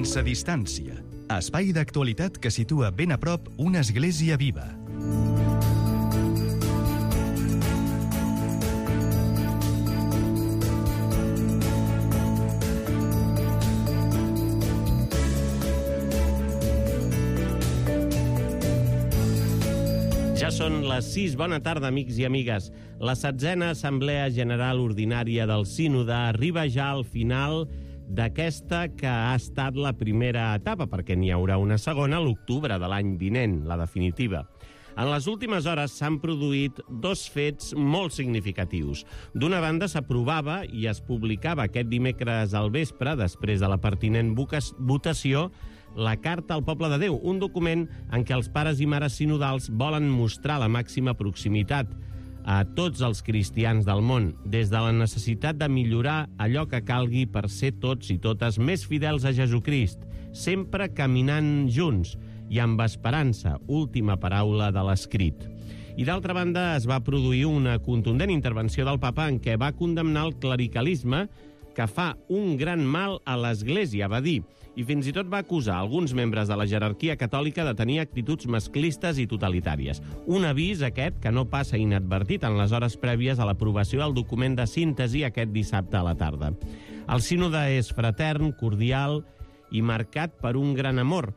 Sense distància. Espai d'actualitat que situa ben a prop una església viva. Ja són les 6. Bona tarda, amics i amigues. La 7a Assemblea General Ordinària del Sínode arriba ja al final d'aquesta que ha estat la primera etapa, perquè n'hi haurà una segona a l'octubre de l'any vinent, la definitiva. En les últimes hores s'han produït dos fets molt significatius. D'una banda, s'aprovava i es publicava aquest dimecres al vespre, després de la pertinent votació, la Carta al Poble de Déu, un document en què els pares i mares sinodals volen mostrar la màxima proximitat a tots els cristians del món, des de la necessitat de millorar allò que calgui per ser tots i totes més fidels a Jesucrist, sempre caminant junts i amb esperança, última paraula de l'escrit. I d'altra banda, es va produir una contundent intervenció del papa en què va condemnar el clericalisme que fa un gran mal a l'Església, va dir, i fins i tot va acusar alguns membres de la jerarquia catòlica de tenir actituds masclistes i totalitàries. Un avís, aquest, que no passa inadvertit en les hores prèvies a l'aprovació del document de síntesi aquest dissabte a la tarda. El sínode és fratern, cordial i marcat per un gran amor,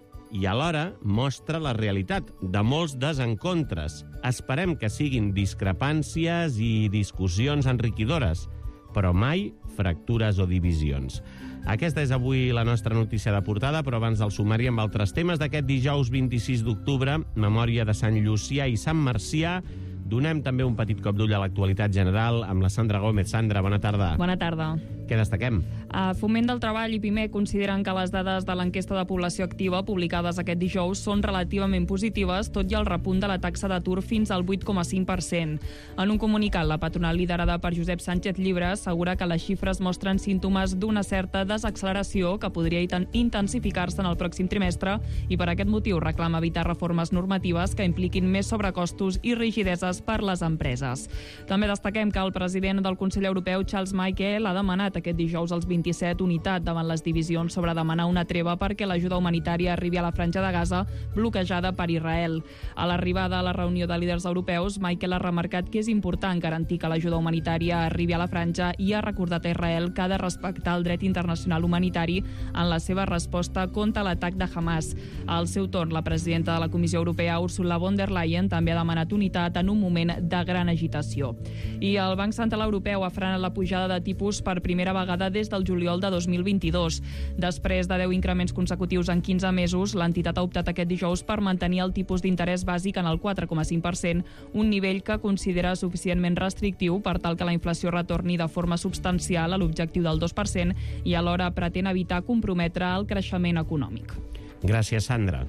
i alhora mostra la realitat de molts desencontres. Esperem que siguin discrepàncies i discussions enriquidores, però mai fractures o divisions. Aquesta és avui la nostra notícia de portada, però abans del sumari amb altres temes d'aquest dijous 26 d'octubre, memòria de Sant Llucià i Sant Marcià. Donem també un petit cop d'ull a l'actualitat general amb la Sandra Gómez. Sandra, bona tarda. Bona tarda. Què destaquem? Foment del Treball i PIME consideren que les dades de l'enquesta de població activa publicades aquest dijous són relativament positives, tot i el repunt de la taxa d'atur fins al 8,5%. En un comunicat, la patronal liderada per Josep Sánchez Llibre assegura que les xifres mostren símptomes d'una certa desacceleració que podria intensificar-se en el pròxim trimestre i per aquest motiu reclama evitar reformes normatives que impliquin més sobrecostos i rigideses per les empreses. També destaquem que el president del Consell Europeu, Charles Michel, ha demanat aquest dijous als 27 unitat davant les divisions sobre demanar una treva perquè l'ajuda humanitària arribi a la franja de Gaza bloquejada per Israel. A l'arribada a la reunió de líders europeus, Michel ha remarcat que és important garantir que l'ajuda humanitària arribi a la franja i ha recordat a Israel que ha de respectar el dret internacional humanitari en la seva resposta contra l'atac de Hamas. Al seu torn, la presidenta de la Comissió Europea, Ursula von der Leyen, també ha demanat unitat en un moment de gran agitació. I el Banc Central Europeu ha frenat la pujada de tipus per primera vegada des del juliol de 2022. Després de 10 increments consecutius en 15 mesos, l'entitat ha optat aquest dijous per mantenir el tipus d'interès bàsic en el 4,5%, un nivell que considera suficientment restrictiu per tal que la inflació retorni de forma substancial a l'objectiu del 2% i alhora pretén evitar comprometre el creixement econòmic. Gràcies, Sandra.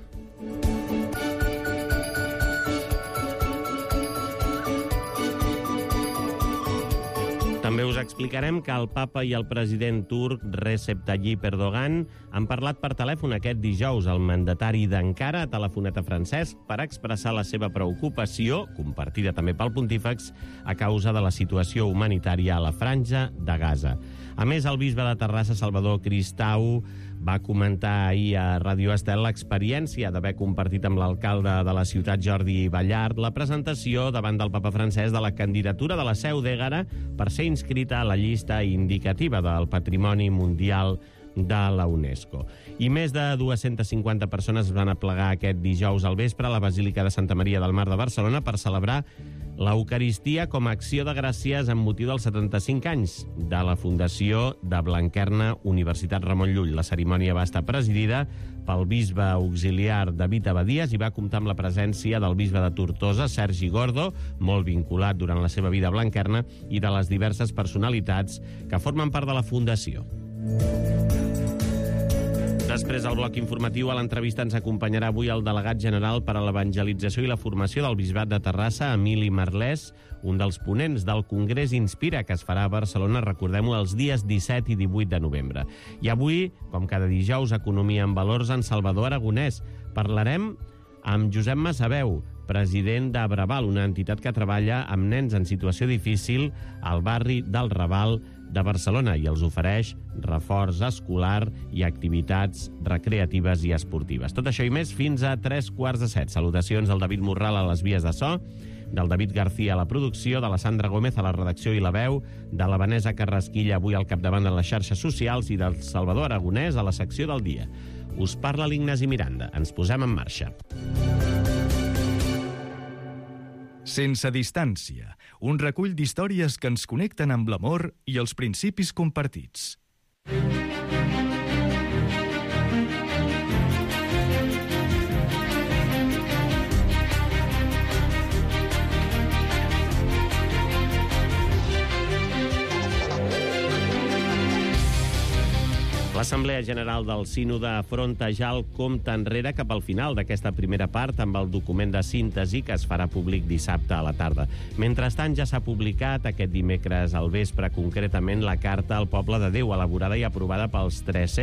També us explicarem que el papa i el president turc Recep Tayyip Erdogan han parlat per telèfon aquest dijous. El mandatari d'Ankara ha telefonat a Francesc per expressar la seva preocupació, compartida també pel pontífex, a causa de la situació humanitària a la franja de Gaza. A més, el bisbe de Terrassa, Salvador Cristau, va comentar ahir a Radio Estel l'experiència d'haver compartit amb l'alcalde de la ciutat, Jordi Ballart, la presentació davant del papa francès de la candidatura de la Seu d'Ègara per ser inscrita a la llista indicativa del Patrimoni Mundial de la UNESCO. I més de 250 persones es van aplegar aquest dijous al vespre a la Basílica de Santa Maria del Mar de Barcelona per celebrar l'Eucaristia com a acció de gràcies amb motiu dels 75 anys de la fundació de Blanquerna Universitat Ramon Llull. La cerimònia va estar presidida pel bisbe auxiliar David Abadies i va comptar amb la presència del bisbe de Tortosa, Sergi Gordo, molt vinculat durant la seva vida a Blanquerna, i de les diverses personalitats que formen part de la fundació. Després del bloc informatiu, a l'entrevista ens acompanyarà avui el delegat general per a l'evangelització i la formació del Bisbat de Terrassa, Emili Marlès, un dels ponents del Congrés Inspira, que es farà a Barcelona, recordem-ho, els dies 17 i 18 de novembre. I avui, com cada dijous, Economia en Valors en Salvador Aragonès. Parlarem amb Josep Massaveu, president de Braval, una entitat que treballa amb nens en situació difícil al barri del Raval de Barcelona i els ofereix reforç escolar i activitats recreatives i esportives. Tot això i més fins a 7:15. Salutacions del David Morral a les vies de so, del David García a la producció, de la Sandra Gómez a la redacció i la veu, de la Vanessa Carrasquilla avui al capdavant de les xarxes socials i del Salvador Aragonès a la secció del dia. Us parla l'Ignasi Miranda. Ens posem en marxa. Sense distància, un recull d'històries que ens connecten amb l'amor i els principis compartits. L'Assemblea General del Sínode afronta ja el compte enrere cap al final d'aquesta primera part amb el document de síntesi que es farà públic dissabte a la tarda. Mentrestant, ja s'ha publicat aquest dimecres al vespre concretament la Carta al Poble de Déu, elaborada i aprovada pels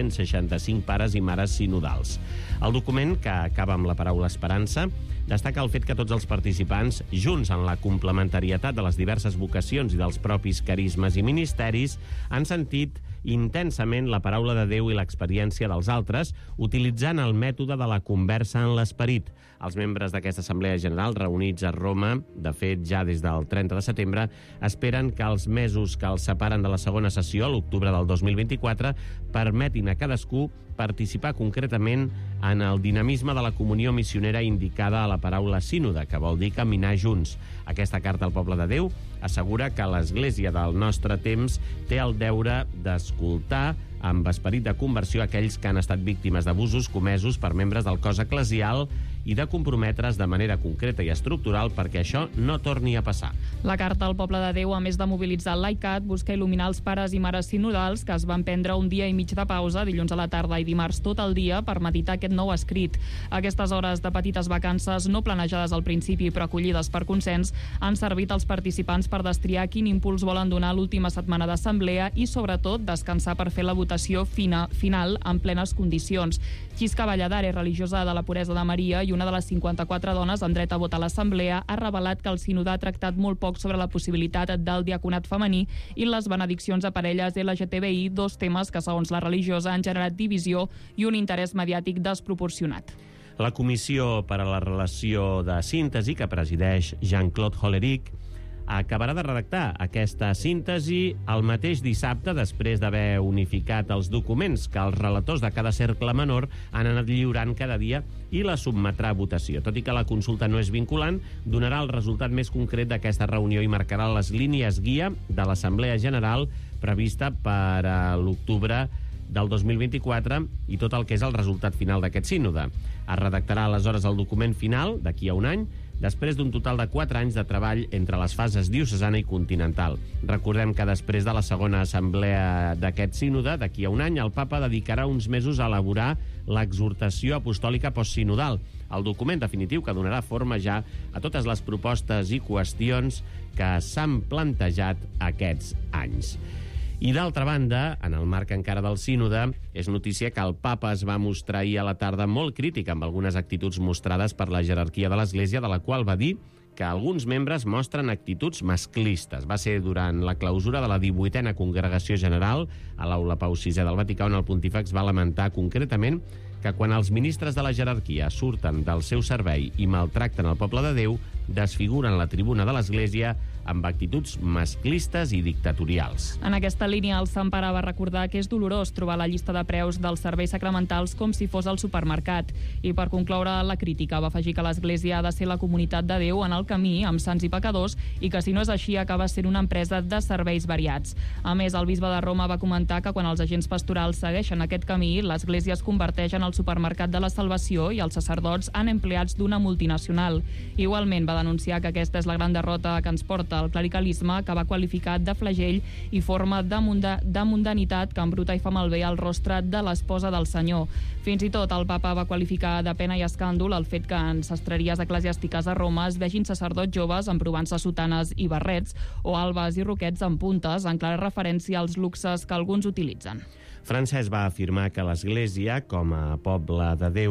365 pares i mares sinodals. El document, que acaba amb la paraula esperança, destaca el fet que tots els participants, junts en la complementarietat de les diverses vocacions i dels propis carismes i ministeris, han sentit intensament la paraula de Déu i l'experiència dels altres, utilitzant el mètode de la conversa en l'esperit. Els membres d'aquesta Assemblea General, reunits a Roma, de fet ja des del 30 de setembre, esperen que els mesos que els separen de la segona sessió, l'octubre del 2024, permetin a cadascú participar concretament en el dinamisme de la comunió missionera indicada a la paraula sínode, que vol dir caminar junts. Aquesta carta al poble de Déu assegura que l'Església del nostre temps té el deure d'escoltar amb esperit de conversió aquells que han estat víctimes d'abusos comesos per membres del cos eclesial i de comprometre's de manera concreta i estructural perquè això no torni a passar. La Carta al Poble de Déu, a més de mobilitzar el laicat, busca il·luminar els pares i mares sinodals que es van prendre un dia i mig de pausa, dilluns a la tarda i dimarts tot el dia, per meditar aquest nou escrit. Aquestes hores de petites vacances, no planejades al principi però acollides per consens, han servit als participants per destriar quin impuls volen donar l'última setmana d'assemblea i, sobretot, descansar per fer la votació final en plenes condicions. Xisca Valladares, religiosa de la Puresa de Maria i una de les 54 dones amb dret a vot a l'Assemblea, ha revelat que el sínode ha tractat molt poc sobre la possibilitat del diaconat femení i les benediccions a parelles LGTBI, dos temes que, segons la religiosa, han generat divisió i un interès mediàtic desproporcionat. La Comissió per a la Relació de Síntesi, que presideix Jean-Claude Hollerich, acabarà de redactar aquesta síntesi el mateix dissabte després d'haver unificat els documents que els relators de cada cercle menor han anat lliurant cada dia i la sotmetrà a votació. Tot i que la consulta no és vinculant, donarà el resultat més concret d'aquesta reunió i marcarà les línies guia de l'Assemblea General prevista per a l'octubre del 2024 i tot el que és el resultat final d'aquest sínode. Es redactarà aleshores el document final d'aquí a un any, després d'un total de 4 anys de treball entre les fases diocesana i continental. Recordem que després de la segona assemblea d'aquest sínode, d'aquí a un any, el papa dedicarà uns mesos a elaborar l'exhortació apostòlica postsinodal, el document definitiu que donarà forma ja a totes les propostes i qüestions que s'han plantejat aquests anys. I d'altra banda, en el marc encara del sínode, és notícia que el papa es va mostrar ahir a la tarda molt crític amb algunes actituds mostrades per la jerarquia de l'Església, de la qual va dir que alguns membres mostren actituds masclistes. Va ser durant la clausura de la 18a Congregació General a l'Aula Pau VI del Vaticà, on el pontífex va lamentar concretament que quan els ministres de la jerarquia surten del seu servei i maltracten el poble de Déu, desfiguren la tribuna de l'Església amb actituds masclistes i dictatorials. En aquesta línia, el Sant Pare va recordar que és dolorós trobar la llista de preus dels serveis sacramentals com si fos al supermercat. I per concloure la crítica, va afegir que l'Església ha de ser la comunitat de Déu en el camí, amb sants i pecadors, i que si no és així acaba sent una empresa de serveis variats. A més, el bisbe de Roma va comentar que quan els agents pastorals segueixen aquest camí, l'Església es converteix en el supermercat de la salvació i els sacerdots en empleats d'una multinacional. Igualment va denunciar que aquesta és la gran derrota que ens porta el clericalisme, que va qualificar de flagell i forma de mundanitat que embruta i fa malbé el rostre de l'esposa del Senyor. Fins i tot el papa va qualificar de pena i escàndol el fet que en sastreries eclesiàstiques a Roma es vegin sacerdots joves emprovant-se sotanes i barrets o albes i roquets amb puntes, en clara referència als luxes que alguns utilitzen. Francesc va afirmar que l'Església, com a poble de Déu,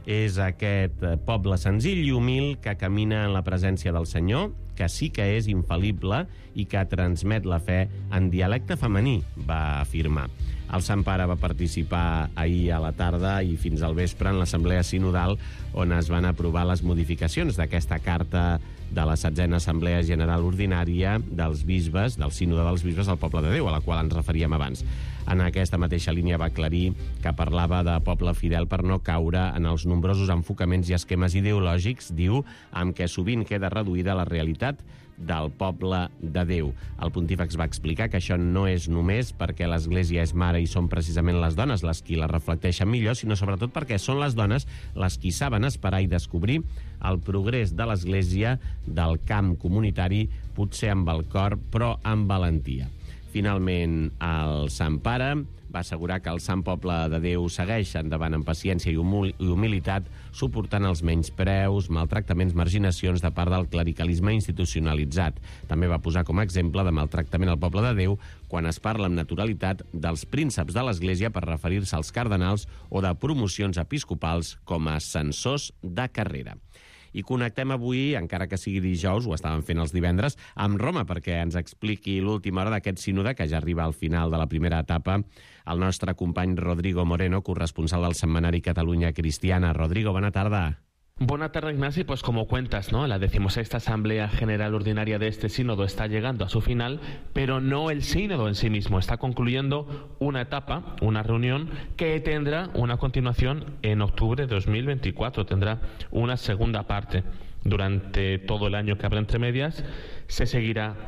És aquest poble senzill i humil que camina en la presència del Senyor, que sí que és infal·lible i que transmet la fe en dialecte femení, va afirmar. El Sant Pare va participar ahir a la tarda i fins al vespre en l'Assemblea Sinodal, on es van aprovar les modificacions d'aquesta carta de la 7a Assemblea General Ordinària dels bisbes, del Sínode dels Bisbes del Poble de Déu, a la qual ens referíem abans. En aquesta mateixa línia va aclarir que parlava de poble fidel per no caure en els nombrosos enfocaments i esquemes ideològics, diu, amb què sovint queda reduïda la realitat del poble de Déu. El pontífex va explicar que això no és només perquè l'Església és mare i són precisament les dones les qui la reflecteixen millor, sinó sobretot perquè són les dones les qui saben esperar i descobrir el progrés de l'Església del camp comunitari, potser amb el cor, però amb valentia. Finalment, el Sant Pare va assegurar que el Sant Poble de Déu segueix endavant amb paciència i humilitat, suportant els menyspreus, maltractaments, marginacions de part del clericalisme institucionalitzat. També va posar com a exemple de maltractament al Poble de Déu quan es parla amb naturalitat dels prínceps de l'Església per referir-se als cardenals o de promocions episcopals com a censors de carrera. I connectem avui, encara que sigui dijous, ho estàvem fent els divendres, amb Roma, perquè ens expliqui l'última hora d'aquest sínode, que ja arriba al final de la primera etapa, el nostre company Rodrigo Moreno, corresponsal del setmanari Catalunya Cristiana. Rodrigo, bona tarda. Buena tarde, Ignasi. Pues como cuentas, ¿no? La 16ª Asamblea General Ordinaria de este sínodo está llegando a su final, pero no el sínodo en sí mismo. Está concluyendo una etapa, una reunión que tendrá una continuación en octubre de 2024. Tendrá una segunda parte. Durante todo el año que habrá entre medias se seguirá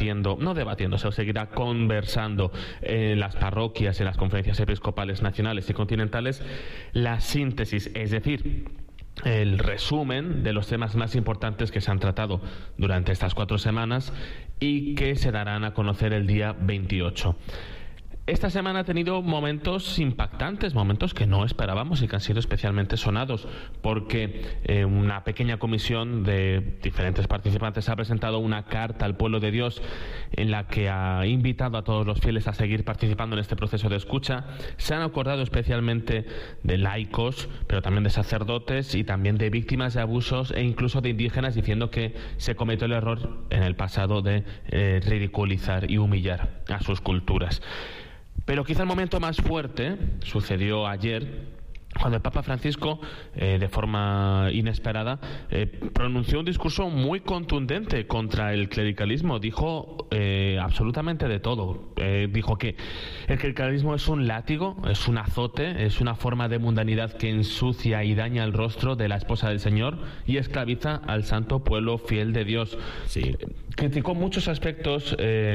se seguirá conversando en las parroquias, en las conferencias episcopales nacionales y continentales, la síntesis, es decir, el resumen de los temas más importantes que se han tratado durante estas 4 semanas y que se darán a conocer el día 28. Esta semana ha tenido momentos impactantes, momentos que no esperábamos y que han sido especialmente sonados, porque una pequeña comisión de diferentes participantes ha presentado una carta al pueblo de Dios en la que ha invitado a todos los fieles a seguir participando en este proceso de escucha. Se han acordado especialmente de laicos, pero también de sacerdotes y también de víctimas de abusos e incluso de indígenas, diciendo que se cometió el error en el pasado de ridiculizar y humillar a sus culturas. Pero quizá el momento más fuerte sucedió ayer, cuando el Papa Francisco, de forma inesperada, pronunció un discurso muy contundente contra el clericalismo. Dijo absolutamente de todo. Dijo que el clericalismo es un látigo, es un azote, es una forma de mundanidad que ensucia y daña el rostro de la esposa del Señor y esclaviza al santo pueblo fiel de Dios. Sí. Criticó muchos aspectos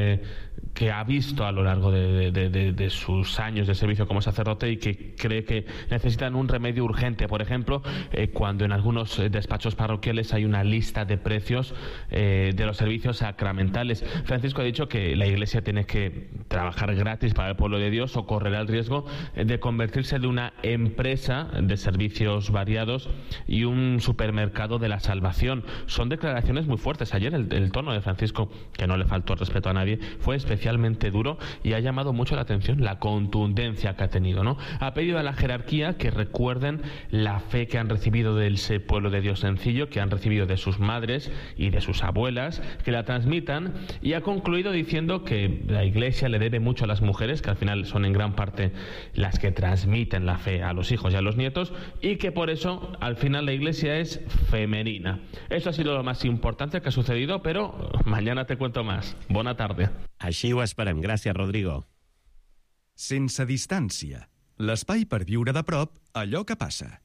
que ha visto a lo largo de sus años de servicio como sacerdote y que cree que necesitan un remedio urgente. Por ejemplo, cuando en algunos despachos parroquiales hay una lista de precios de los servicios sacramentales. Francisco ha dicho que la Iglesia tiene que trabajar gratis para el pueblo de Dios o correrá el riesgo de convertirse en una empresa de servicios variados y un supermercado de la salvación. Son declaraciones muy fuertes. Ayer el tono de Francisco, que no le faltó respeto a nadie, fue especialmente duro y ha llamado mucho la atención la contundencia que ha tenido, ¿no? Ha pedido a la jerarquía que recuerden la fe que han recibido del pueblo de Dios sencillo, que han recibido de sus madres y de sus abuelas, que la transmitan, y ha concluido diciendo que la Iglesia le debe mucho a las mujeres, que al final son en gran parte las que transmiten la fe a los hijos y a los nietos, y que por eso al final la Iglesia es femenina. Eso ha sido lo más importante que ha sucedido, pero mañana te cuento más. Bona tarda. Així ho esperem. Gràcies, Rodrigo. Sense distància. L'espai per viure de prop allò que passa.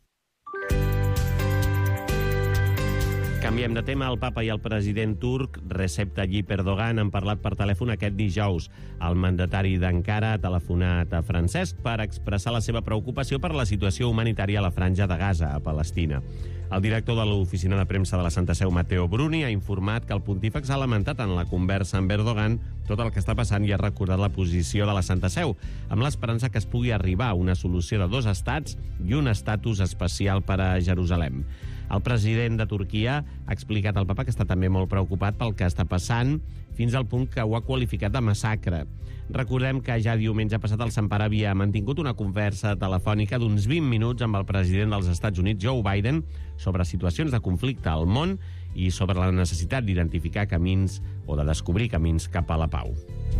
Canviem de tema. El papa i el president turc Recep Tayyip Erdogan han parlat per telèfon aquest dijous. El mandatari d'Ankara ha telefonat a Francesc per expressar la seva preocupació per la situació humanitària a la franja de Gaza, a Palestina. El director de l'oficina de premsa de la Santa Seu, Matteo Bruni, ha informat que el pontífex ha lamentat en la conversa amb Erdogan tot el que està passant i ha recordat la posició de la Santa Seu, amb l'esperança que es pugui arribar a una solució de 2 estats i un estatus especial per a Jerusalem. El president de Turquia ha explicat al papa que està també molt preocupat pel que està passant, fins al punt que ho ha qualificat de massacre. Recordem que ja diumenge passat el Sant Pare havia mantingut una conversa telefònica d'uns 20 minuts amb el president dels Estats Units, Joe Biden, sobre situacions de conflicte al món i sobre la necessitat d'identificar camins o de descobrir camins cap a la pau.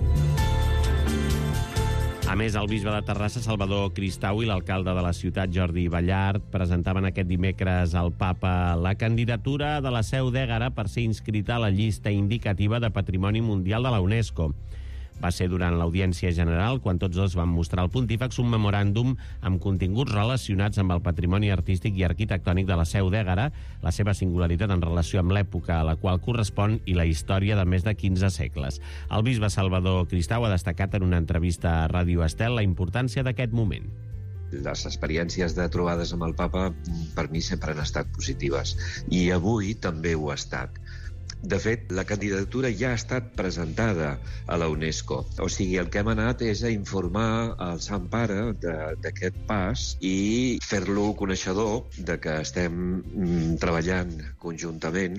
A més, el bisbe de Terrassa, Salvador Cristau, i l'alcalde de la ciutat, Jordi Ballart, presentaven aquest dimecres al papa la candidatura de la Seu d'Ègara per ser inscrita a la llista indicativa de Patrimoni Mundial de la UNESCO. Va ser durant l'audiència general quan tots dos van mostrar al pontífex un memoràndum amb continguts relacionats amb el patrimoni artístic i arquitectònic de la Seu d'Ègara, la seva singularitat en relació amb l'època a la qual correspon i la història de més de 15 segles. El bisbe Salvador Cristau ha destacat en una entrevista a Ràdio Estel la importància d'aquest moment. Les experiències de trobades amb el papa per mi sempre han estat positives i avui també ho ha estat. De fet, la candidatura ja ha estat presentada a la UNESCO. O sigui, el que hem anat és a informar al Sant Pare d'aquest pas i fer-lo coneixedor de que estem treballant conjuntament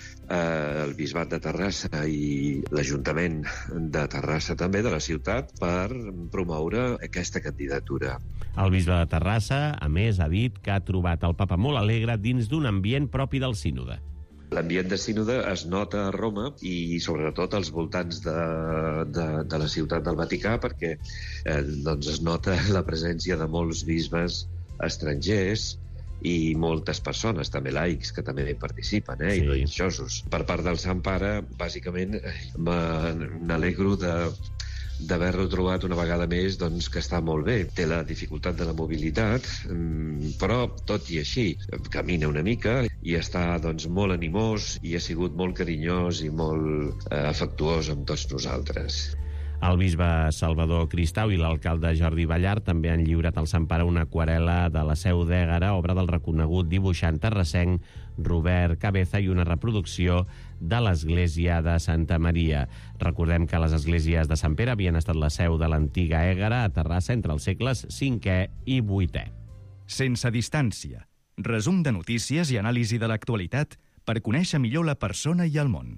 el Bisbat de Terrassa i l'Ajuntament de Terrassa també, de la ciutat, per promoure aquesta candidatura. El bisbe de Terrassa, a més, ha dit que ha trobat el papa molt alegre dins d'un ambient propi del sínode. L'ambient de sínode es nota a Roma i sobretot als voltants de la ciutat del Vaticà perquè es nota la presència de molts bisbes estrangers i moltes persones, també laics, que també hi participen, i religiosos. Per part del Sant Pare, bàsicament, n'alegro d'haver-lo trobat una vegada més, doncs, que està molt bé. Té la dificultat de la mobilitat, però tot i així camina una mica i està doncs, molt animós i ha sigut molt carinyós i molt afectuós amb tots nosaltres. El bisbe Salvador Cristau i l'alcalde Jordi Ballart també han lliurat al Sant Pare una aquarel·la de la Seu d'Ègara, obra del reconegut dibuixant terrassenc Robert Cabeza, i una reproducció de l'església de Santa Maria. Recordem que les esglésies de Sant Pere havien estat la seu de l'antiga Ègara a Terrassa entre els segles V i VIII. Sense distància. Resum de notícies i anàlisi de l'actualitat per conèixer millor la persona i el món.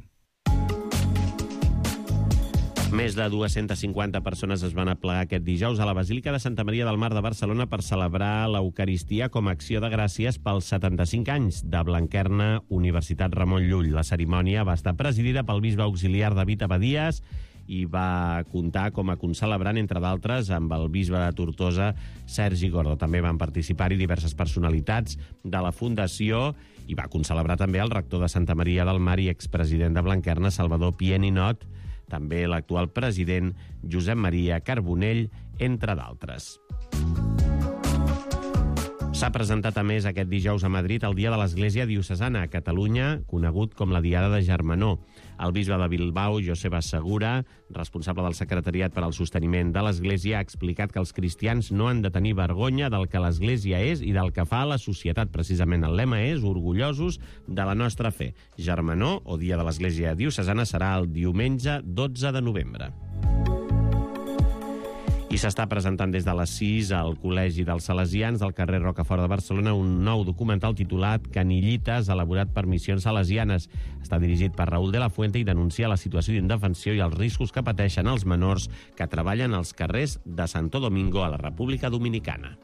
Més de 250 persones es van aplegar aquest dijous a la Basílica de Santa Maria del Mar de Barcelona per celebrar l'Eucaristia com a acció de gràcies pels 75 anys de Blanquerna Universitat Ramon Llull. La cerimònia va estar presidida pel bisbe auxiliar David Abadías i va comptar com a concelebrant, entre d'altres, amb el bisbe de Tortosa, Sergi Gordo. També van participar-hi diverses personalitats de la Fundació i va concelebrar també el rector de Santa Maria del Mar i expresident de Blanquerna, Salvador Pieni-Not, també l'actual president Josep Maria Carbonell, entre d'altres. S'ha presentat, a més, aquest dijous a Madrid el Dia de l'Església Diocesana a Catalunya, conegut com la Diada de Germanor. El bisbe de Bilbao, Joseba Segura, responsable del Secretariat per al Sosteniment de l'Església, ha explicat que els cristians no han de tenir vergonya del que l'Església és i del que fa a la societat. Precisament el lema és orgullosos de la nostra fe. Germanor, o Dia de l'Església Diocesana, serà el diumenge 12 de novembre. I s'està presentant des de les 6 al Col·legi dels Salesians del carrer Rocafort de Barcelona un nou documental titulat Canillites, elaborat per Missions Salesianes. Està dirigit per Raúl de la Fuente i denuncia la situació d'indefensió i els riscos que pateixen els menors que treballen als carrers de Santo Domingo a la República Dominicana.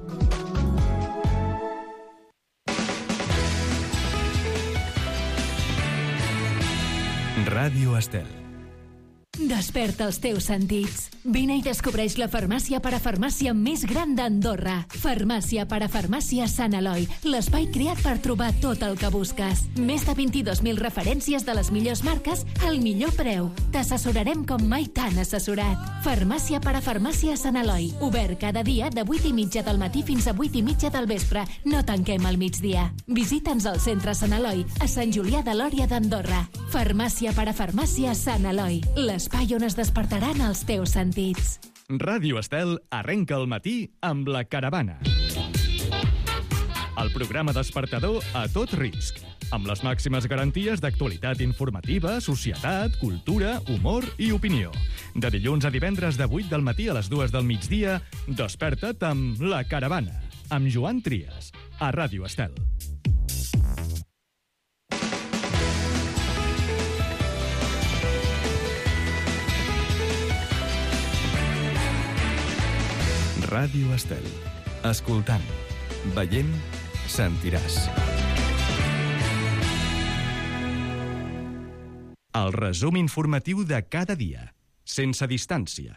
Ràdio Estel. Desperta els teus sentits. Vine i descobreix la farmàcia parafarmàcia més gran d'Andorra. Farmàcia parafarmàcia Sant Eloi, l'espai creat per trobar tot el que busques. Més de 22.000 referències de les millors marques al millor preu. T'assessorarem com mai t'han assessorat. Farmàcia parafarmàcia Sant Eloi, obert cada dia de 8:30 del matí fins a 8:30 del vespre. No tanquem al migdia. Visita'ns al centre Sant Eloi, a Sant Julià de Lòria d'Andorra. Farmàcia parafarmàcia Sant Eloi, l'espai on es despertaran els teus sentits. Ràdio Estel arrenca el matí amb La Caravana. El programa despertador a tot risc, amb les màximes garanties d'actualitat informativa, societat, cultura, humor i opinió. De dilluns a divendres de 8 del matí a les 2 del migdia, desperta't amb La Caravana, amb Joan Trias, a Ràdio Estel. Ràdio Estel. Escoltant, veient, sentiràs. El resum informatiu de cada dia, sense distància.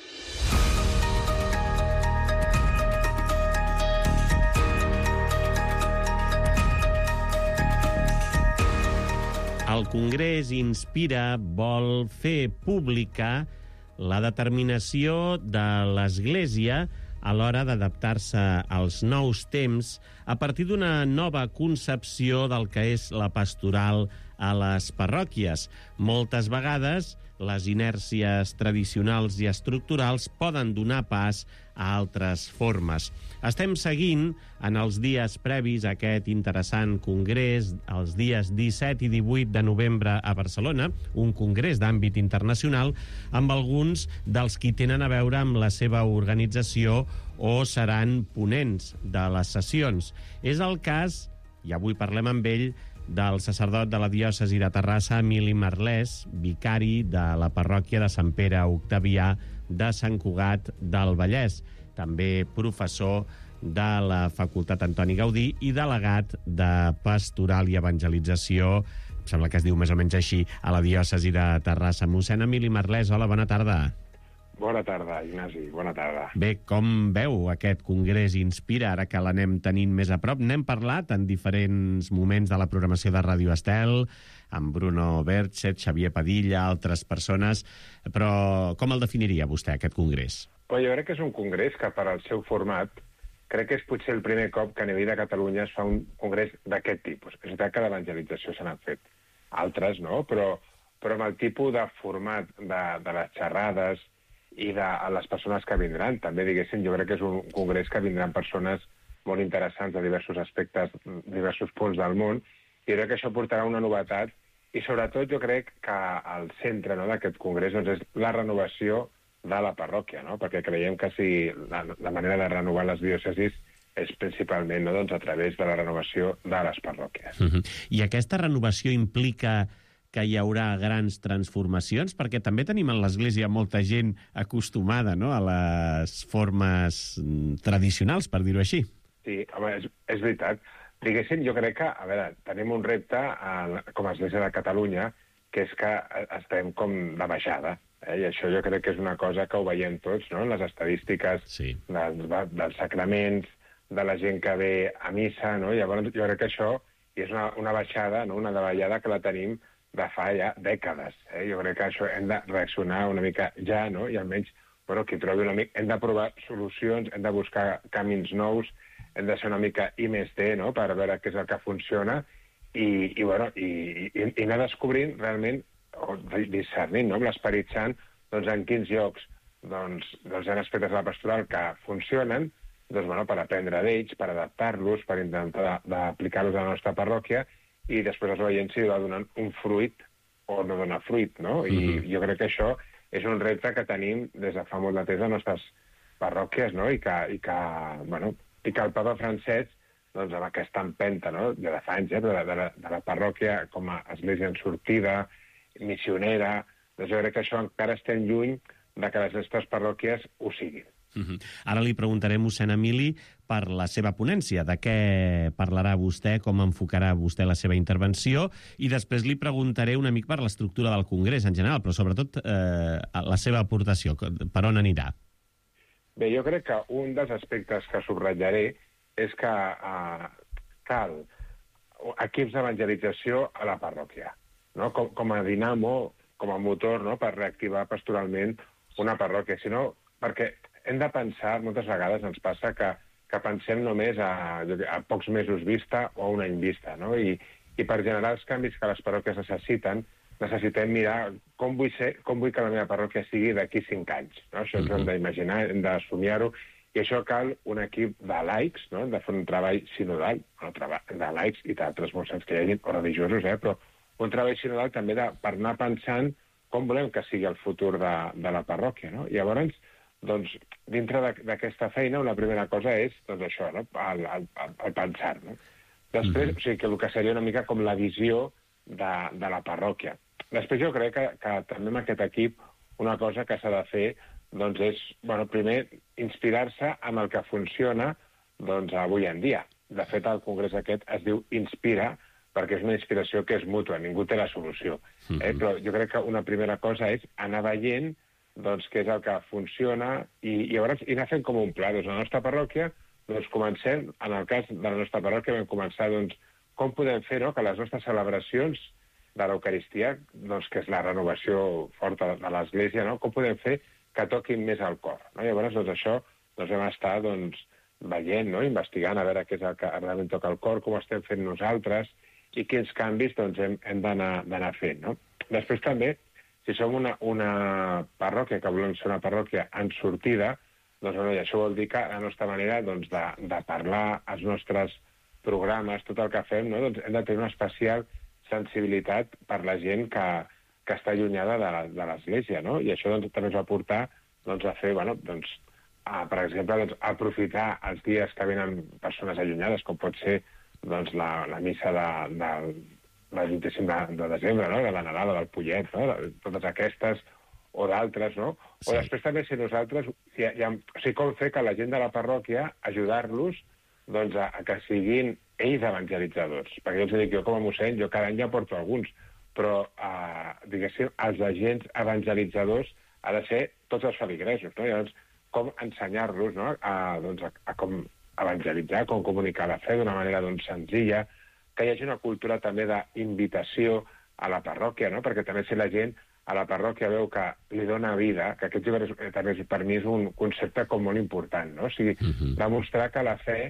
El Congrés Inspira vol fer pública la determinació de l'Església a l'hora d'adaptar-se als nous temps a partir d'una nova concepció del que és la pastoral a les parròquies. Moltes vegades les inèrcies tradicionals i estructurals poden donar pas a altres formes. Estem seguint en els dies previs a aquest interessant congrés, els dies 17 i 18 de novembre a Barcelona, un congrés d'àmbit internacional, amb alguns dels qui tenen a veure amb la seva organització o seran ponents de les sessions. És el cas, i avui parlem amb ell, del sacerdot de la diòcesi de Terrassa, Emili Marlès, vicari de la parròquia de Sant Pere Octavià de Sant Cugat del Vallès, també professor de la Facultat Antoni Gaudí i delegat de Pastoral i Evangelització, em sembla que es diu més o menys així, a la diòcesi de Terrassa. Mossèn Emili Marlès, hola, bona tarda. Bona tarda, Ignasi, bona tarda. Bé, com veu aquest Congrés Inspira, ara que l'anem tenint més a prop? N'hem parlat en diferents moments de la programació de Ràdio Estel, amb Bruno Berchet, Xavier Padilla, altres persones, però com el definiria vostè, aquest congrés? Jo crec que és un congrés que, per al seu format, crec que és potser el primer cop que a nivell de Catalunya es fa un congrés d'aquest tipus. És veritat que d'evangelització se n'han fet altres, no? Però amb el tipus de format de les xerrades i de les persones que vindran. També, diguéssim, jo crec que és un congrés que vindran persones molt interessants de diversos aspectes, diversos punts del món, i crec que això portarà una novetat, i sobretot jo crec que el centre, no, d'aquest congrés és la renovació de la parròquia, no? Perquè creiem que la manera de renovar les diòcesis és principalment, no, a través de la renovació de les parròquies. I aquesta renovació implica que hi haurà grans transformacions? Perquè també tenim en l'Església molta gent acostumada, no?, a les formes tradicionals, per dir-ho així. Sí, home, és veritat. Diguéssim, jo crec que, a veure, tenim un repte com a Església de Catalunya, que és que estem com de baixada. I això jo crec que és una cosa que ho veiem tots, no?, les estadístiques dels sacraments, de la gent que ve a missa, no? Llavors jo crec que això és una baixada, no?, una davallada que la tenim de fa ja dècades. Jo crec que això hem de reaccionar una mica ja, no? I almenys, qui trobi una mica... Hem de provar solucions, hem de buscar camins nous, hem de ser una mica I+D, no?, per veure què és el que funciona i anar descobrint realment, o discernint, no?, amb l'Esperit Sant, en quins llocs hi ha aspectes de la pastoral que funcionen, per aprendre d'ells, per adaptar-los, per intentar d'aplicar-los a la nostra parròquia, i després es veient si va donant un fruit o no dona fruit, no? I jo crec que això és un repte que tenim des de fa molt de temps a les nostres parròquies, no? I que el papa Francesc, amb aquesta empenta, no?, de fa anys, de la parròquia com a església en sortida, missionera, jo crec que això encara estem lluny de que les nostres parròquies ho siguin. Ara li preguntaré, mossèn Emili, per la seva ponència, de què parlarà vostè, com enfocarà vostè la seva intervenció, i després li preguntaré una mica per l'estructura del Congrés en general, però sobretot la seva aportació, per on anirà. Bé, jo crec que un dels aspectes que subratllaré és que cal equips d'evangelització a la parròquia, no? Com a dinamo, com a motor, no?, per reactivar pastoralment una parròquia. Sinó perquè hem de pensar, moltes vegades ens passa que pensem només a pocs mesos vista o a un any vista, no? I per generar els canvis que les parròquies necessitem mirar com vull que la meva parròquia sigui d'aquí 5 anys. No? Això ens ho hem d'imaginar, hem d'assumiar-ho, i això cal un equip de laics, no?, de fer un treball sinodal, de laics i d'altres mossens que hi hagin, o religiosos, però un treball sinodal també per anar pensant com volem que sigui el futur de la parròquia, no? Llavors, dintre d'aquesta feina, una primera cosa és, això, no?, el pensar, no? Després, o sigui, que el que seria una mica com la visió de la parròquia. Després jo crec que també amb aquest equip una cosa que s'ha de fer doncs és, primer, inspirar-se amb el que funciona avui en dia. De fet, el congrés aquest es diu Inspira, perquè és una inspiració que és mútua, ningú té la solució. Però jo crec que una primera cosa és anar veient què és el que funciona i llavors anar fent com un pla. A la nostra parròquia, comencem, en el cas de la nostra parròquia, vam començar com podem fer que les nostres celebracions de l'Eucaristia, que és la renovació forta de l'Església, com podem fer que toquin més al cor. Llavors, això vam estar veient, investigant, a veure què és el que realment toca al cor, com ho estem fent nosaltres i quins canvis hem d'anar fent. Després també, si som una parròquia que volem ser una parròquia en sortida, i això vol dir que la nostra manera de parlar, els nostres programes, tot el que fem, hem de tenir una especial sensibilitat per la gent que està allunyada de l'Església, I això també ens va portar a fer, per exemple, aprofitar els dies que venen persones allunyades, com pot ser la missa del 25 de desembre, de la Nadala, del Pollet, totes aquestes, o d'altres, O després també si nosaltres, com fer que la gent de la parròquia, ajudar-los a que siguin ells evangelitzadors. Perquè jo els dic, jo com a mossèn, jo cada any ja porto alguns, però, diguéssim, els agents evangelitzadors ha de ser tots els feligresos, Llavors, com ensenyar-los a com evangelitzar, com comunicar la fe d'una manera senzilla, que hi hagi una cultura també d'invitació a la parròquia, perquè també si la gent a la parròquia veu que li dona vida, que aquest llibre també per mi és un concepte com molt important, O sigui, demostrar que la fe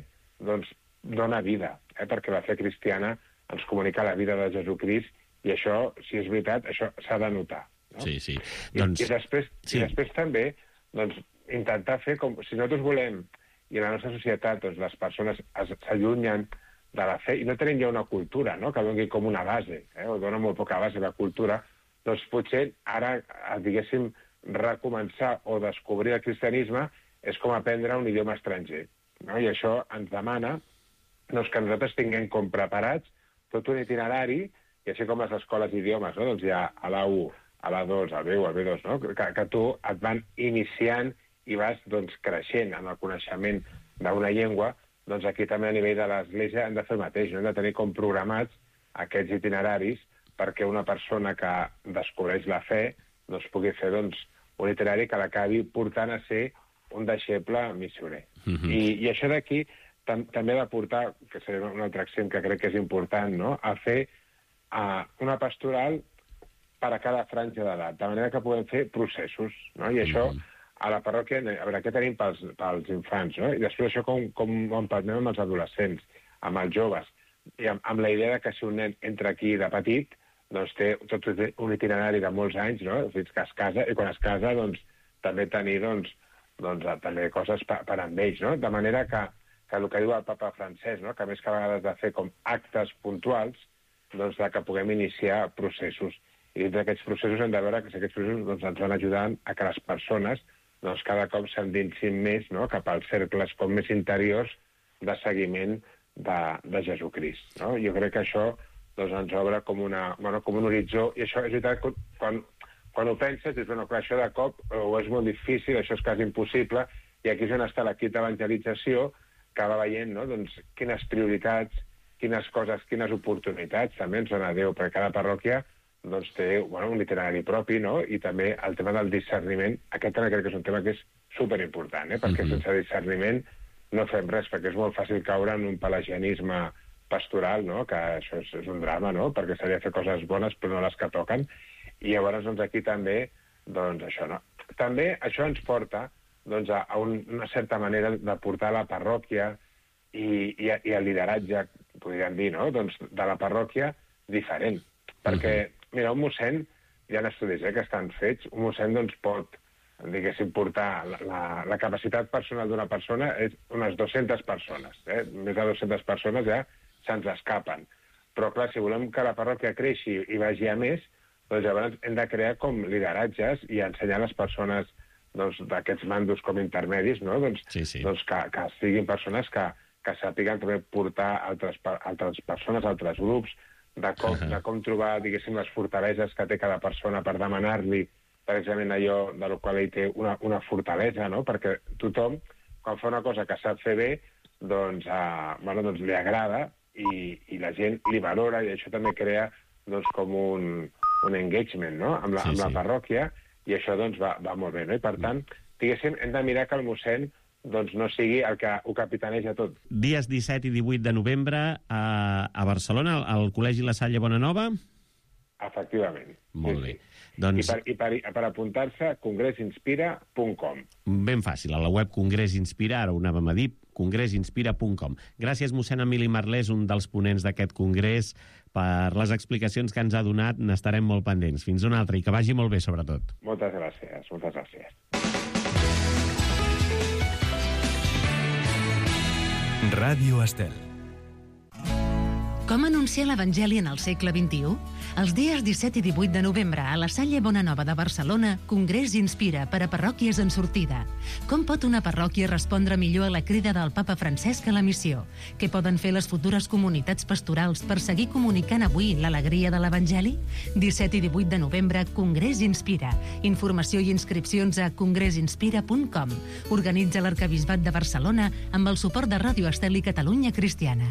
dona vida, perquè la fe cristiana ens comunica la vida de Jesucrist i això, si és veritat, això s'ha de notar. Sí. I després també intentar fer com... Si nosaltres volem, i en la nostra societat les persones s'allunyen de la fe i no tenen ja una cultura que doni com una base, o dona molt poca base la cultura, doncs potser ara, diguéssim, recomençar o descobrir el cristianisme és com aprendre un idioma estranger. I això ens demana que nosaltres tinguem com preparats tot un itinerari, i així com les escoles d'idiomes, hi ha a l'A1, a l'A2, al B1, al B2, que tu et van iniciant i vas creixent en el coneixement d'una llengua, aquí també a nivell de l'Església hem de fer el mateix, hem de tenir com programats aquests itineraris perquè una persona que descobreix la fe pugui fer un itinerari que l'acabi portant a ser un deixeble missioner. I això d'aquí també ha de portar, que seria un altre accent que crec que és important, a fer una pastoral per a cada franja d'edat, de manera que puguem fer processos, I això a la parròquia, a veure, què tenim pels infants, I després això com ho emparnem amb els adolescents, amb els joves, i amb la idea que si un nen entra aquí de petit, té tot un itinerari de molts anys, fins que es casa, i quan es casa, també tenir també coses per amb ells, de manera que el que diu el papa Francesc, que més que a vegades de fer com actes puntuals, que puguem iniciar processos. I dins d'aquests processos hem de veure que aquests processos ens van ajudant a que les persones cada cop s'endinsin més cap als cercles com més interiors de seguiment de Jesucrist. Jo crec que això ens obre com un horitzó, i això és veritat, quan ho penses, dius, clar, això de cop ho és molt difícil, això és quasi impossible, i aquí és on està l'equip d'evangelització, que va veient quines prioritats, quines coses, quines oportunitats també ens dona Déu, perquè cada parròquia té un itinerari propi, i també el tema del discerniment, aquest també crec que és un tema que és superimportant, perquè sense discerniment no fem res, perquè és molt fàcil caure en un pelagianisme pastoral, que això és un drama, perquè s'ha de fer coses bones però no les que toquen, i llavors aquí també, això, També això ens porta a una certa manera de portar la parròquia i el lideratge, podríem dir, de la parròquia diferent, perquè mira, un mossèn, hi ha estudis que estan fets, un mossèn pot, diguéssim, portar la capacitat personal d'una persona és unes 200 persones. Més de 200 persones ja se'ns escapen. Però, clar, si volem que la parròquia creixi i vagi a més, llavors hem de crear com lideratges i ensenyar a les persones d'aquests mandos com intermedis, que siguin persones que sàpiguen també portar altres persones, altres grups, de com trobar, diguéssim, les fortaleses que té cada persona per demanar-li precisament allò de lo qual ell té una fortalesa, no? Perquè tothom, quan fa una cosa que sap fer bé, doncs li agrada i la gent li valora, i això també crea doncs, com un engagement, no? amb la parròquia, i això doncs, va molt bé. No? I per tant, diguéssim, hem de mirar que el mossèn doncs, no sigui el que ho capitaneja tot. Dies 17 i 18 de novembre a Barcelona, al Col·legi La Salle Bonanova? Efectivament. Molt bé. Doncs... I per apuntar-se, congressinspira.com. Ben fàcil, a la web Congrés Inspira, ara ho anàvem a dir, congressinspira.com. Gràcies, mossèn Emili Marlès, un dels ponents d'aquest congrés, per les explicacions que ens ha donat. N'estarem molt pendents. Fins una altra, i que vagi molt bé, sobretot. Moltes gràcies, moltes gràcies. Ràdio Estel. Com anunciar l'Evangeli en el segle XXI? Els dies 17 i 18 de novembre a la Salle Bonanova de Barcelona, Congrés Inspira per a parròquies en sortida. Com pot una parròquia respondre millor a la crida del papa Francesc a la missió? Què poden fer les futures comunitats pastorals per seguir comunicant avui l'alegria de l'Evangeli? 17 i 18 de novembre, Congrés Inspira. Informació i inscripcions a congressinspira.com. Organitza l'Arquebisbat de Barcelona amb el suport de Ràdio Estel i Catalunya Cristiana.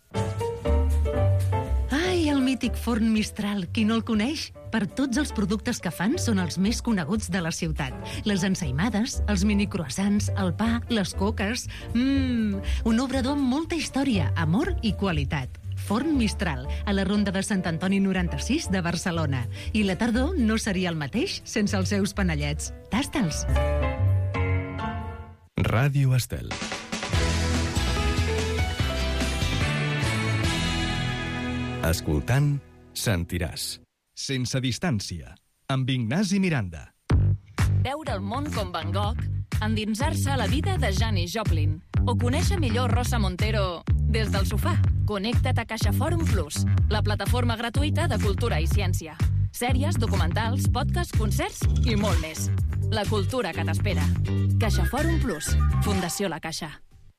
El mític forn Mistral, qui no el coneix? Per tots els productes que fan són els més coneguts de la ciutat. Les ensaïmades, els minicroissants, el pa, les coques... Un obrador amb molta història, amor i qualitat. Forn Mistral, a la Ronda de Sant Antoni 96 de Barcelona. I la tardor no seria el mateix sense els seus panellets. Tasta'ls! Ràdio Estel. Escoltant, sentiràs. Sense distància, amb Ignasi Miranda. Veure el món com Van Gogh, endinsar-se a la vida de Janis Joplin o conèixer millor Rosa Montero des del sofà. Connecta't a CaixaForum Plus, la plataforma gratuïta de cultura i ciència. Sèries, documentals, podcasts, concerts i molt més. La cultura que t'espera. CaixaForum Plus, Fundació La Caixa.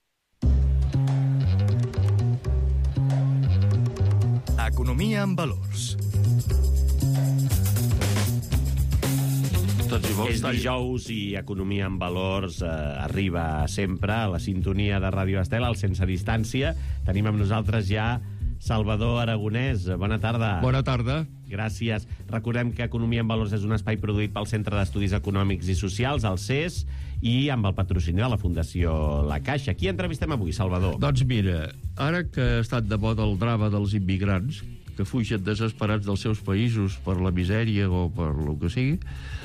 Economia en valors. És dijous i Economia en valors arriba sempre a la sintonia de Ràdio Estel, al Sense Distància. Tenim amb nosaltres ja Salvador Aragonès. Bona tarda. Bona tarda. Gràcies. Recordem que Economia en Valors és un espai produït pel Centre d'Estudis Econòmics i Socials, el CES, i amb el patrocini de la Fundació La Caixa. Qui entrevistem avui, Salvador? Doncs mira, ara que ha estat de moda el drama dels immigrants, que fugen desesperats dels seus països per la misèria o per el que sigui,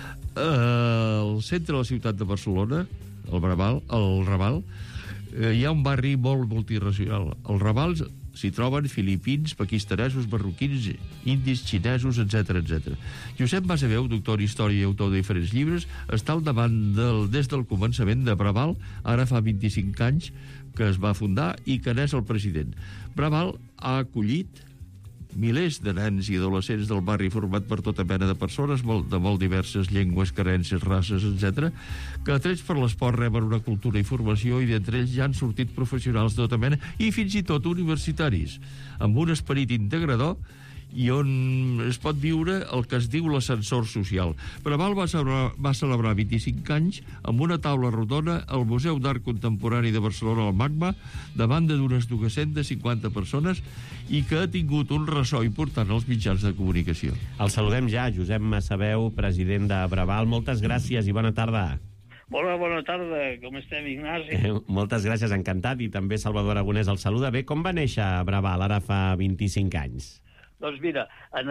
al centre de la ciutat de Barcelona, el Raval, hi ha un barri molt multiracial. Al Raval s'hi troben filipins, pakistanesos, marroquins, indis, xinesos, etc etc. Josep Masaveu, doctor en història i autor de diferents llibres, està al davant des del començament de Braval, ara fa 25 anys que es va fundar i que n'és el president. Braval ha acollit milers de nens i adolescents del barri format per tota mena de persones de molt diverses llengües, carències, races, etc., que atrets per l'esport reben una cultura i formació, i d'entre ells ja han sortit professionals de tota mena i fins i tot universitaris, amb un esperit integrador i on es pot viure el que es diu l'ascensor social. Braval va celebrar 25 anys amb una taula rodona al Museu d'Art Contemporani de Barcelona, al MACBA, davant d'unes 250 persones, i que ha tingut un ressò important als mitjans de comunicació. El saludem ja, Josep Masaveu, president de Braval. Moltes gràcies i bona tarda. Bona tarda, com estem, Ignasi? Moltes gràcies, encantat, i també Salvador Aragonès el saluda. Bé, com va néixer Braval ara fa 25 anys? Doncs mira, en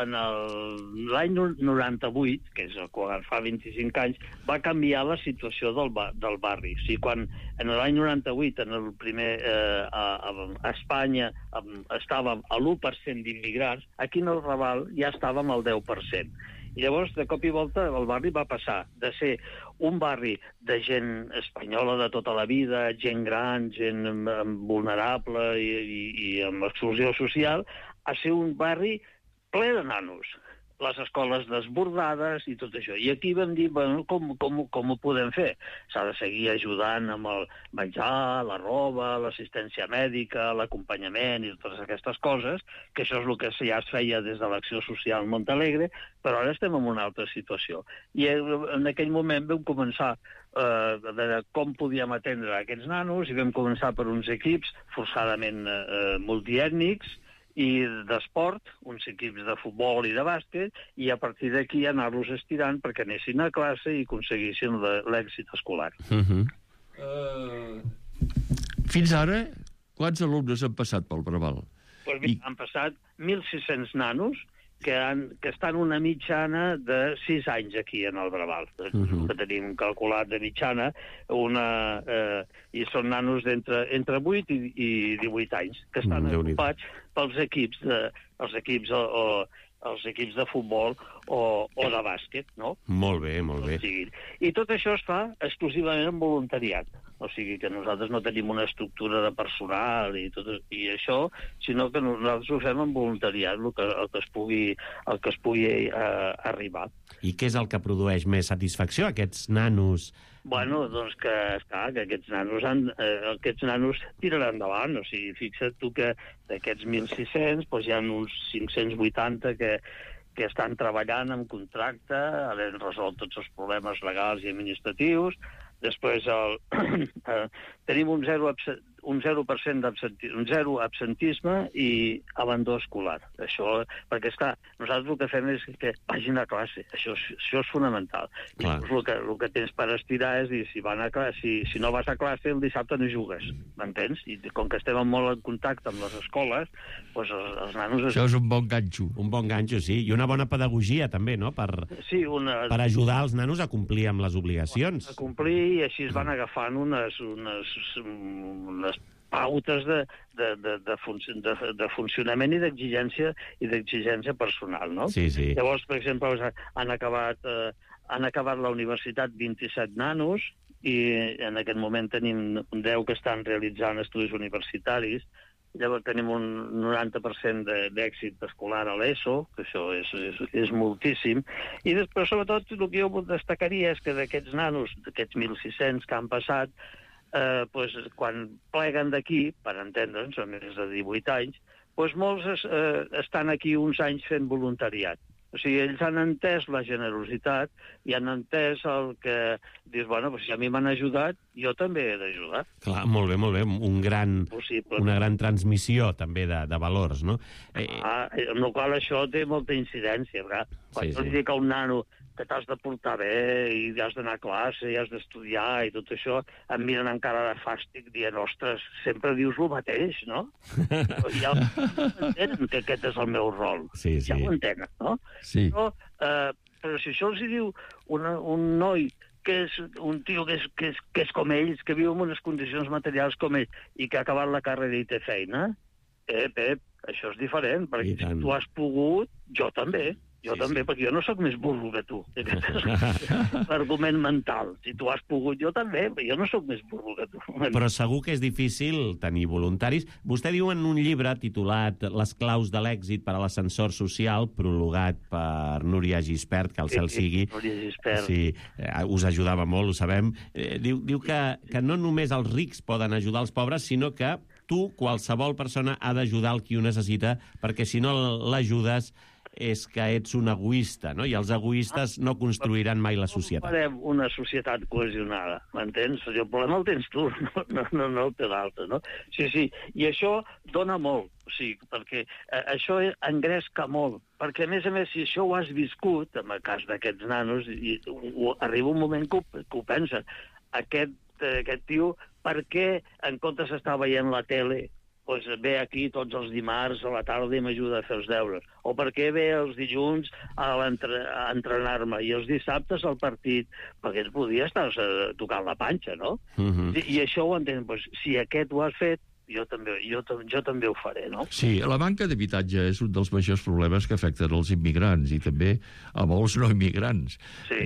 l'any 98, que és quan fa 25 anys, va canviar la situació del barri. O sigui, quan en l'any 98, en el primer, a Espanya estàvem a l'1% d'immigrants, aquí en el Raval ja estàvem al 10%. I llavors, de cop i volta, el barri va passar de ser un barri de gent espanyola de tota la vida, gent gran, gent vulnerable i amb exclusió social, a ser un barri ple de nanos. les escoles desbordades i tot això. I aquí vam dir, bueno, com ho podem fer? S'ha de seguir ajudant amb el menjar, la roba, l'assistència mèdica, l'acompanyament i totes aquestes coses, que això és el que ja es feia des de l'Acció Social Montalegre, però ara estem en una altra situació. I en aquell moment vam començar a veure com podíem atendre aquests nanos i vam començar per uns equips forçadament multiètnics i d'esport, uns equips de futbol i de bàsquet, i a partir d'aquí anar-los estirant perquè anessin a classe i aconseguissin l'èxit escolar. Fins ara, quants alumnes han passat pel Braval? Pues mira, han passat 1.600 nanos que estan una mitjana de 6 anys aquí en el Braval. Que tenim calculat de mitjana, i són nanos entre 8 i 18 anys, que estan ocupats pels equips de futbol o de bàsquet, no? Molt bé, molt bé. I tot això es fa exclusivament en voluntariat. O sigui que nosaltres no tenim una estructura de personal i això, sinó que nosaltres ho fem en voluntariat, el que es pugui arribar. I què és el que produeix més satisfacció, aquests nanos? Bueno, doncs que aquests nanos tiraran endavant. O sigui, fixa't tu que d'aquests 1.600 doncs hi ha uns 580 que estan treballant amb contracte, havent resolt tots els problemes legals i administratius. Després tenim un 0% absentisme i abandó escolar. Això, perquè nosaltres el que fem és que vagin a classe. Això és fonamental. I el que tens per estirar és dir, si no vas a classe, el dissabte no jugues. M'entens? I com que estem molt en contacte amb les escoles, doncs els nanos... Això és un bon ganxo. Un bon ganxo, sí. I una bona pedagogia, també, no? Per ajudar els nanos a complir amb les obligacions. A complir, i així es van agafant unes pautes de funcionament i d'exigència personal, no? Sí. Llavors, per exemple, han acabat la universitat 27 nanos i en aquest moment tenim 10 que estan realitzant estudis universitaris. Llavors tenim un 90% d'èxit escolar a l'ESO, que això és moltíssim. I després, sobretot, el que jo destacaria és que d'aquests nanos, d'aquests 1.600 que han passat, quan pleguen d'aquí, per entendre'ns, són més de 18 anys, molts estan aquí uns anys fent voluntariat. O sigui, ells han entès la generositat i han entès el que dius, bueno, si a mi m'han ajudat, jo també he d'ajudar. Clar, molt bé. Una gran transmissió, també, de valors, no? Amb la qual això té molta incidència, clar. Quan jo li dic a un nano que t'has de portar bé i has d'anar a classe i has d'estudiar i tot això, em miren encara de fàstic dient, ostres, sempre dius el mateix, no? Ja entenen que aquest és el meu rol. Ja ho entenen, no? Sí. Però si això els diu un noi que és un tio que és com ells, que viu en unes condicions materials com ells i que ha acabat la carrera i té feina, Pep, això és diferent, perquè si tu has pogut, jo també. Jo també, perquè jo no sóc més burro que tu. Aquest és l'argument mental. Si tu has pogut, jo també, però jo no sóc més burro que tu. Però segur que és difícil tenir voluntaris. Vostè diu en un llibre titulat Les claus de l'èxit per a l'ascensor social, prologat per Núria Gispert, que el cel sigui. Núria Gispert. Sí, us ajudava molt, ho sabem. Diu que no només els rics poden ajudar els pobres, sinó que tu, qualsevol persona, ha d'ajudar el qui ho necessita, perquè si no l'ajudes és que ets un egoista, no? I els egoistes no construiran mai la societat. Farem una societat cohesionada, m'entens? El problema el tens tu, no el té l'altre, no? Sí, i això dona molt, o sigui, perquè això engresca molt, perquè a més, si això ho has viscut, en el cas d'aquests nanos, arriba un moment que ho pensa, aquest tio, per què en comptes d'estar veient la tele doncs ve aquí tots els dimarts a la tarda i m'ajuda a fer els deures. O perquè ve els dilluns a entrenar-me i els dissabtes al partit, perquè ell podia estar tocant la panxa, no? I això ho entenc. Si aquest ho has fet, jo també ho faré, no? Sí, la manca d'habitatge és un dels majors problemes que afecten els immigrants i també a molts no immigrants.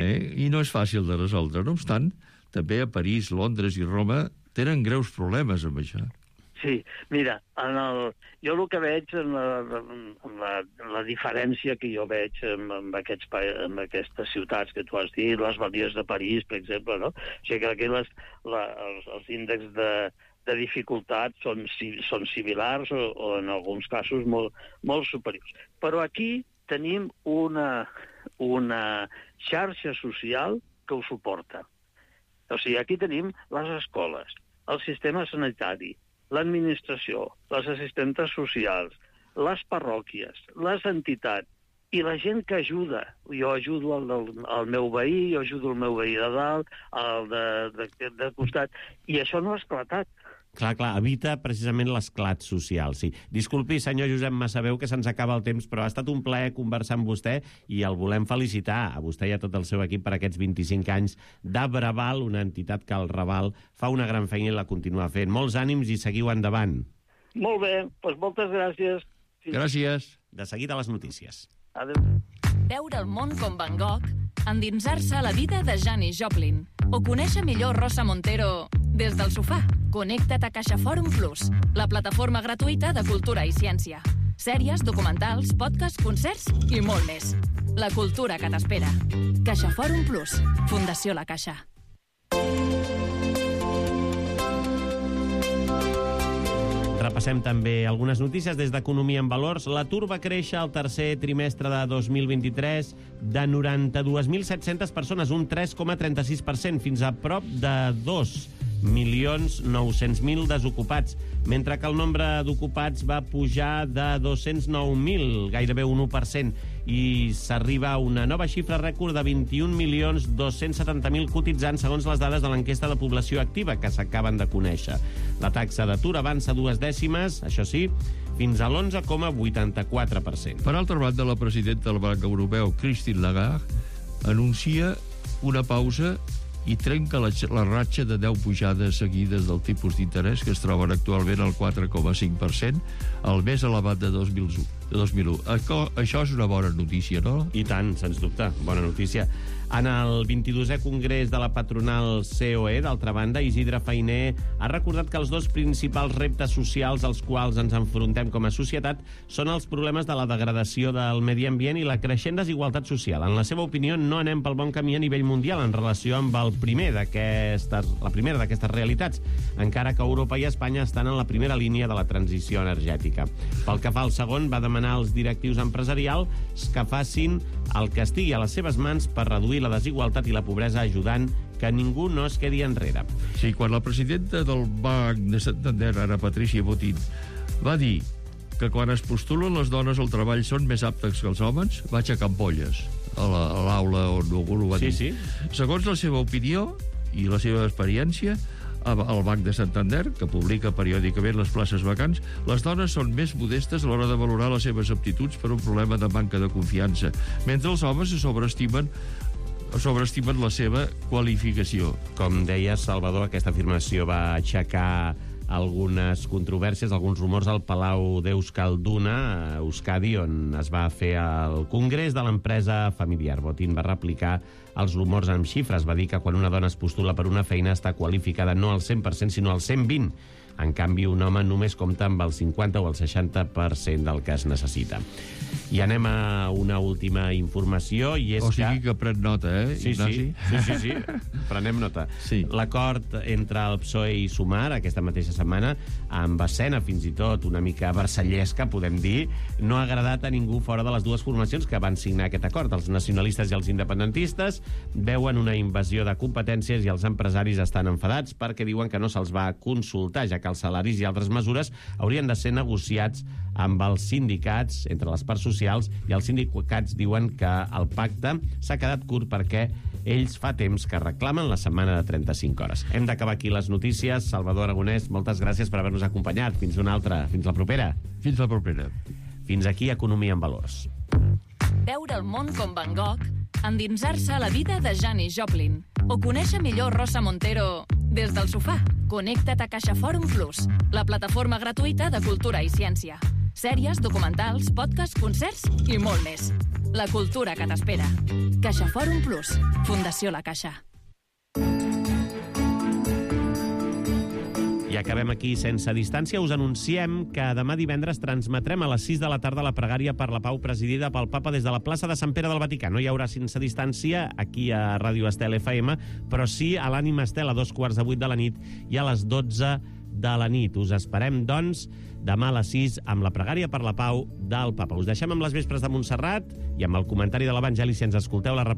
I no és fàcil de resoldre. No obstant, també a París, Londres i Roma tenen greus problemes amb això. Sí, mira, jo el que veig, la diferència que jo veig amb aquestes ciutats que tu has dit, les balies de París, per exemple, no? O sigui que aquí els índexs de dificultat són similars o en alguns casos molt superiors. Però aquí tenim una xarxa social que ho suporta. O sigui, aquí tenim les escoles, el sistema sanitari, l'administració, les assistentes socials, les parròquies, les entitats i la gent que ajuda. Jo ajudo el meu veí, jo ajudo el meu veí de dalt, el de costat, i això no ha esclatat. Clar, evita precisament l'esclat social, sí. Disculpi, senyor Josep Massaveu, que se'ns acaba el temps, però ha estat un plaer conversar amb vostè i el volem felicitar a vostè i a tot el seu equip per aquests 25 anys d'Abraval, una entitat que el Raval fa una gran feina i la continua fent. Molts ànims i seguiu endavant. Molt bé, doncs moltes gràcies. Gràcies. De seguida les notícies. Adéu. Veure el món com Van Gogh, endinsar-se a la vida de Janis Joplin o conèixer millor Rosa Montero des del sofà. Connecta't a CaixaForum Plus, la plataforma gratuïta de cultura i ciència. Sèries, documentals, podcasts, concerts i molt més. La cultura que t'espera. CaixaForum Plus, Fundació La Caixa. Repassem també algunes notícies des d'Economia en Valors. L'atur va créixer al tercer trimestre de 2023 de 92.700 persones, un 3,36%, fins a prop de 2.900.000 desocupats, mentre que el nombre d'ocupats va pujar de 209.000, gairebé un 1%, i s'arriba a una nova xifra rècord de 21.270.000 cotitzants segons les dades de l'enquesta de població activa que s'acaben de conèixer. La taxa d'atur avança 2 dècimes, això sí, fins a l'11,84%. Per altra banda, la presidenta del Banc Europeu, Christine Lagarde, anuncia una pausa i trenca la ratxa de 10 pujades seguides del tipus d'interès, que es troben actualment al 4,5%, el més elevat de 2001. Això és una bona notícia, no? I tant, sens dubte, bona notícia. En el 22è congrés de la patronal COE, d'altra banda, Isidre Fainé ha recordat que els dos principals reptes socials als quals ens enfrontem com a societat són els problemes de la degradació del medi ambient i la creixent desigualtat social. En la seva opinió, no anem pel bon camí a nivell mundial en relació amb la primera d'aquestes realitats, encara que Europa i Espanya estan en la primera línia de la transició energètica. Pel que fa al segon, va demanar als directius empresarials que facin el que estigui a les seves mans per reduir la desigualtat i la pobresa, ajudant que ningú no es quedi enrere. Sí, quan la presidenta del Banc de Santander, ara Patricia Botín, va dir que quan es postulen les dones al treball són més aptes que els homes, va aixecar ampolles a l'aula on ho va dir. Sí. Segons la seva opinió i la seva experiència, al Banc de Santander, que publica periòdicament les places vacants, les dones són més modestes a l'hora de valorar les seves aptituds per un problema de manca de confiança, mentre els homes sobreestimen la seva qualificació. Com deia Salvador, aquesta afirmació va aixecar algunes controvèrsies, alguns rumors al Palau d'Euskalduna, a Euskadi, on es va fer el congrés de l'empresa familiar. Botín va replicar els rumors amb xifres. Va dir que quan una dona es postula per una feina està qualificada no al 100%, sinó al 120%. En canvi, un home només compta amb el 50 o el 60% del que es necessita. I anem a una última informació, i és que... O sigui que pren nota, Ignasi? Sí. Prenem nota. Sí. L'acord entre el PSOE i Sumar, aquesta mateixa setmana, amb escena fins i tot una mica versallesca, podem dir, no ha agradat a ningú fora de les dues formacions que van signar aquest acord. Els nacionalistes i els independentistes veuen una invasió de competències i els empresaris estan enfadats perquè diuen que no se'ls va consultar, ja que els salaris i altres mesures haurien de ser negociats amb els sindicats, entre les parts socials, i els sindicats diuen que el pacte s'ha quedat curt perquè ells fa temps que reclamen la setmana de 35 hores. Hem d'acabar aquí les notícies. Salvador Aragonès, moltes gràcies per haver-nos acompanyat. Fins una altra. Fins la propera. Fins la propera. Fins aquí Economia en Valors. Veure el món com Van Gogh, endinsar-se a la vida de Janis Joplin o conèixer millor Rosa Montero des del sofà. Connecta't a CaixaForum Plus, la plataforma gratuïta de cultura i ciència. Sèries, documentals, podcasts, concerts i molt més. La cultura que t'espera. CaixaForum Plus, Fundació La Caixa. I I acabem aquí sense distància. Us anunciem que demà divendres transmetrem a les 6 de la tarda la pregària per la pau presidida pel papa des de la plaça de Sant Pere del Vaticà. No hi haurà sense distància aquí a Ràdio Estel FM, però sí a l'Ànima Estel a 7:45 de la nit i a les 12 de la nit. Us esperem, doncs, demà a les 6 amb la pregària per la pau del papa. Us deixem amb les vespres de Montserrat i amb el comentari de l'Evangeli si ens escolteu la